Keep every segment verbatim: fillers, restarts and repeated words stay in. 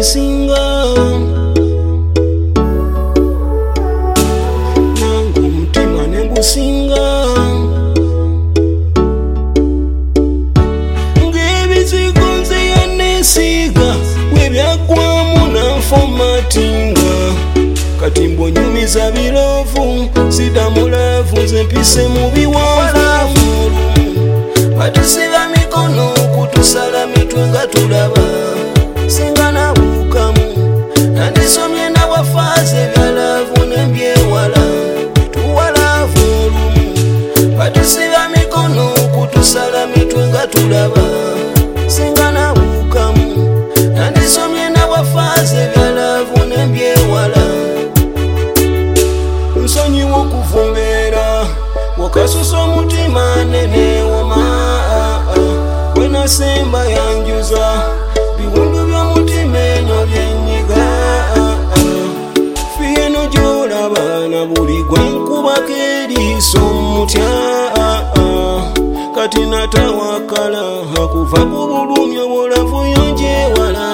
ekisinga nange omutima ne gusinga ng'ebizigo nze yanneesiiga bwe byaggwamu nanfomatinga kati mbonyumiza birovu sidamu laavu nze mpise mu biwanvu batusiba mikono kutusala mitwe nga tulaba singa nabuukamu nandisomye nawafaaze byalaavu nembyewala tuwalaavu olumu batusiba mikono kutusala mitwe nga tulaba singa nabuukamu nandisomye nawafaaze byalaavu nembyewala nsonyiwa okuvumbera wakasusa omutima nenewoma wenasemba yanjuza biwundu by'omutima eno byenyiga fieno gyolaba na buli gwenkubako eriiso mutya kati natawakala akuva ku bulumi obulavu yonjewala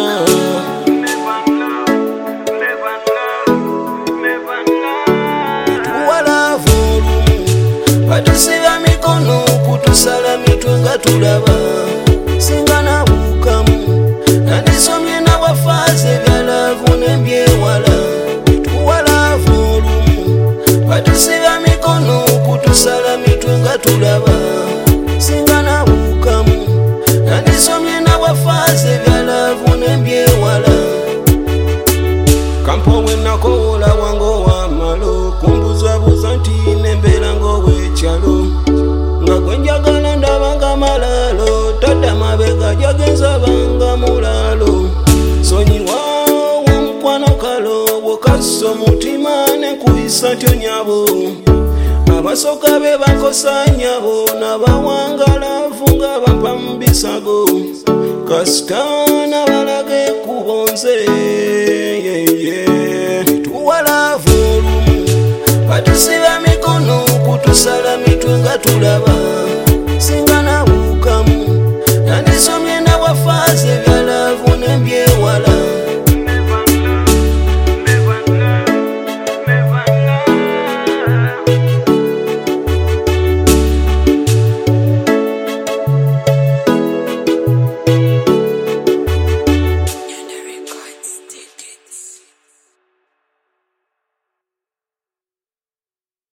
batusiba mikono kutusala mitwe nga tulaba singa nabuukamu nandisomye nawafaaze byalaavu nembyewala tuwalaavu olumu batusiba mikono kutusala mitwe nga tulaba singa nabuukamu nandisomye nawafaaze byalaavu nembyewala kampo wenakoola wange owamalo kumbuzabuza nti nembeera ng'ow'ekyalo nga gwe njagala ndabanga malaalo tadda mabega jagenza banga mulaalo sonyiwa womukwano kalo bwokassa omutima nenkuyisa tyo nyabo abasoka be bakosa nyabo nabawangalavu nga bampa mu bisago kasita nabalaga ekkubo nze tuwalaavu olumu batusiba mikono kutusala mitwe nga tulaba